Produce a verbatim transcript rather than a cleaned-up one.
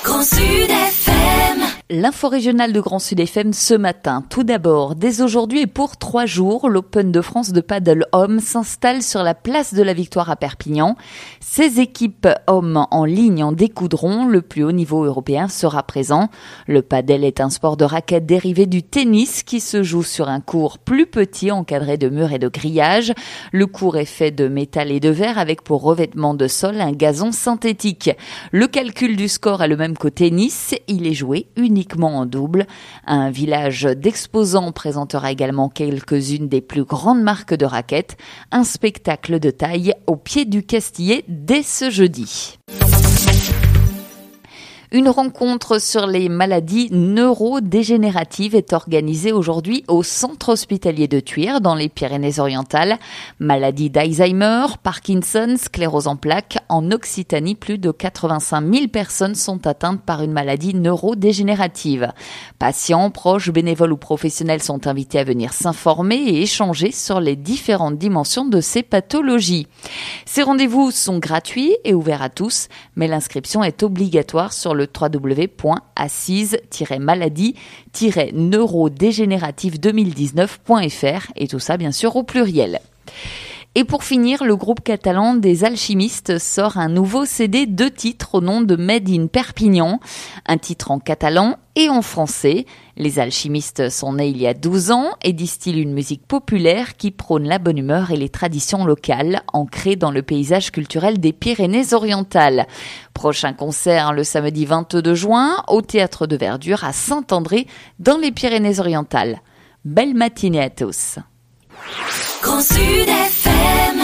Grand Sud F M. L'info régionale de Grand Sud F M ce matin. Tout d'abord, dès aujourd'hui et pour trois jours, l'Open de France de paddle homme s'installe sur la place de la Victoire à Perpignan. Ces équipes hommes en ligne en découdront. Le plus haut niveau européen sera présent. Le paddle est un sport de raquette dérivé du tennis qui se joue sur un court plus petit encadré de murs et de grillages. Le court est fait de métal et de verre avec pour revêtement de sol un gazon synthétique. Le calcul du score est le même qu'au tennis. Il est joué uniquement en double. Un village d'exposants présentera également quelques-unes des plus grandes marques de raquettes. Un spectacle de taille au pied du Castillet dès ce jeudi. Une rencontre sur les maladies neurodégénératives est organisée aujourd'hui au centre hospitalier de Thuir dans les Pyrénées-Orientales. Maladies d'Alzheimer, Parkinson, sclérose en plaques. En Occitanie, plus de quatre-vingt-cinq mille personnes sont atteintes par une maladie neurodégénérative. Patients, proches, bénévoles ou professionnels sont invités à venir s'informer et échanger sur les différentes dimensions de ces pathologies. Ces rendez-vous sont gratuits et ouverts à tous, mais l'inscription est obligatoire sur le w w w point assise tiret maladie tiret neurodégénérative deux mille dix-neuf point f r et tout ça bien sûr au pluriel. Et pour finir, le groupe catalan des Alchimistes sort un nouveau C D de titres au nom de Made in Perpignan, un titre en catalan et en français. Les Alchimistes sont nés il y a douze ans et distillent une musique populaire qui prône la bonne humeur et les traditions locales, ancrées dans le paysage culturel des Pyrénées-Orientales. Prochain concert le samedi vingt-deux juin au Théâtre de Verdure à Saint-André dans les Pyrénées-Orientales. Belle matinée à tous. Grand Sud F M.